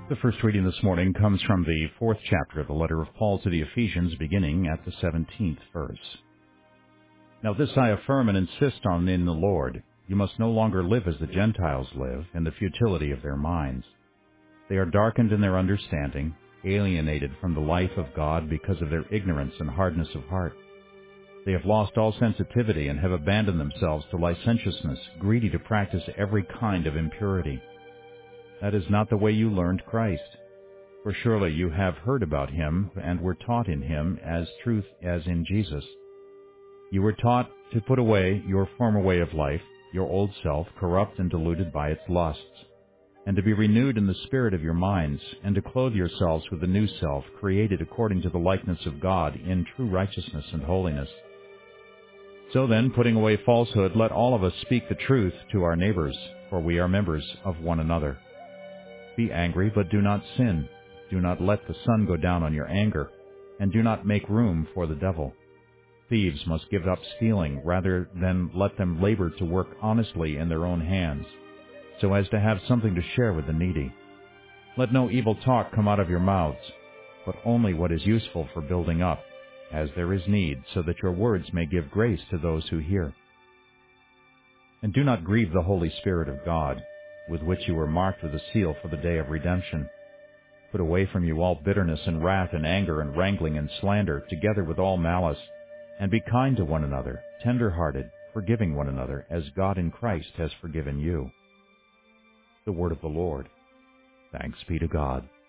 The first reading this morning comes from the 4th chapter of the letter of Paul to the Ephesians, beginning at the 17th verse. Now this I affirm and insist on in the Lord. You must no longer live as the Gentiles live, in the futility of their minds. They are darkened in their understanding, alienated from the life of God because of their ignorance and hardness of heart. They have lost all sensitivity and have abandoned themselves to licentiousness, greedy to practice every kind of impurity. That is not the way you learned Christ. For surely you have heard about him and were taught in him as truth as in Jesus. You were taught to put away your former way of life, your old self, corrupt and deluded by its lusts, and to be renewed in the spirit of your minds, and to clothe yourselves with the new self, created according to the likeness of God in true righteousness and holiness. So then, putting away falsehood, let all of us speak the truth to our neighbors, for we are members of one another. Be angry, but do not sin. Do not let the sun go down on your anger, and do not make room for the devil. Thieves must give up stealing rather than let them labor to work honestly in their own hands, so as to have something to share with the needy. Let no evil talk come out of your mouths, but only what is useful for building up, as there is need, so that your words may give grace to those who hear. And do not grieve the Holy Spirit of God, with which you were marked with a seal for the day of redemption. Put away from you all bitterness and wrath and anger and wrangling and slander, together with all malice, and be kind to one another, tender-hearted, forgiving one another, as God in Christ has forgiven you. The word of the Lord. Thanks be to God.